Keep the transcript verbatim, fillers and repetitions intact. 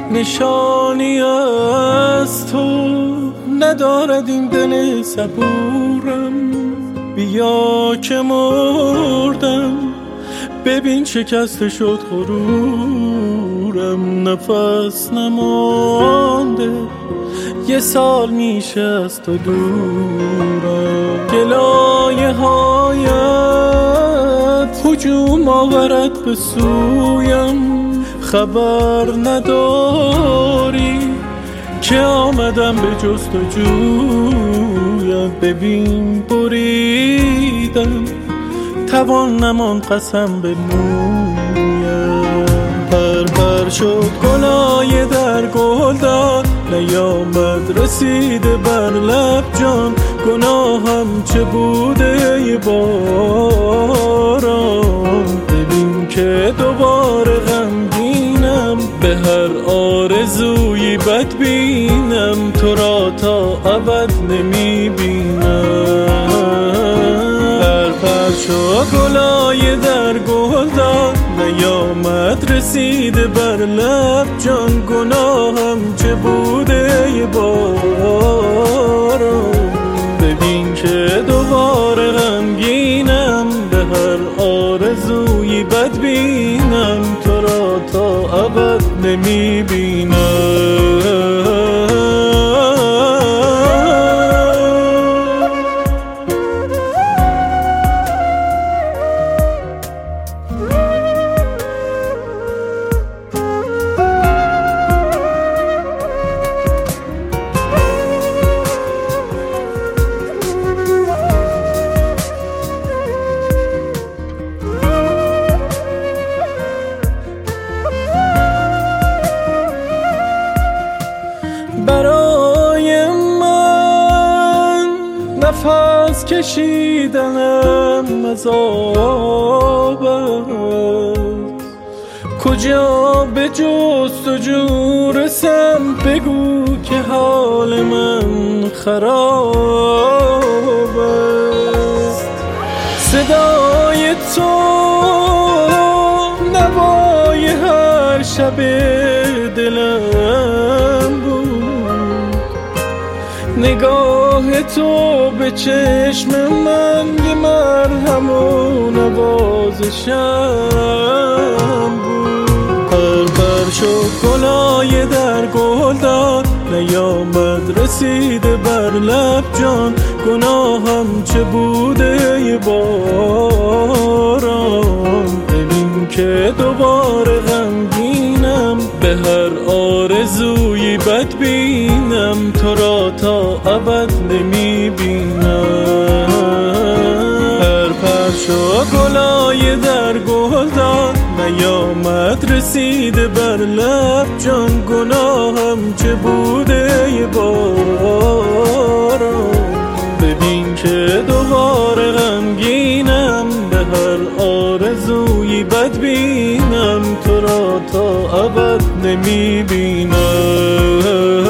نشانی از تو ندارد این دل صبورم. بیا که مردم ببین شکسته شد غرورم. نفس نمانده یه سال میشه از تو دورم. گلایه هایت هجوم آورد به سویم. خبر نداری که آمدم به جستجویم. ببین بریدم توان نمان قسم به مویم. پر پر شد گلای در گل داد نیامد رسیده بر لب جان. گناهم چه بوده یه باران. ببین که دوباره غمگینم به هر آرزویی بد بینم. تو را تا ابد نمیبینم. پر پر شد گلای در گل داد نیامد رسیده بر لب جان. گناهم چه بوده یه باران. ببین که دوباره غمگینم به هر آرزویی بد بینم. تو را تا ابد نمیبینم. برای من نفس کشیدنم عذاب است. کجا به جستجو رسم بگو که حال من خراب است. صدای تو نوای هر شب دلم بود. نگاه تو به چشم من یه مرهم و نوازشم بود. پر پر شد گلای در گل داد نیامد رسیده بر لب جان. گناهم چه بوده یه باران. ببین که دوباره غمگینم به هر آرزویی بد بینم. تو را تا ابد نمیبینم. پر پر شد گلای در گل داد نیامد رسیده بر لب جان. گناهم چه بوده یه باران. ببین که دوباره غمگینم به هر آرزویی بد بینم. تو را تا ابد نمیبینم.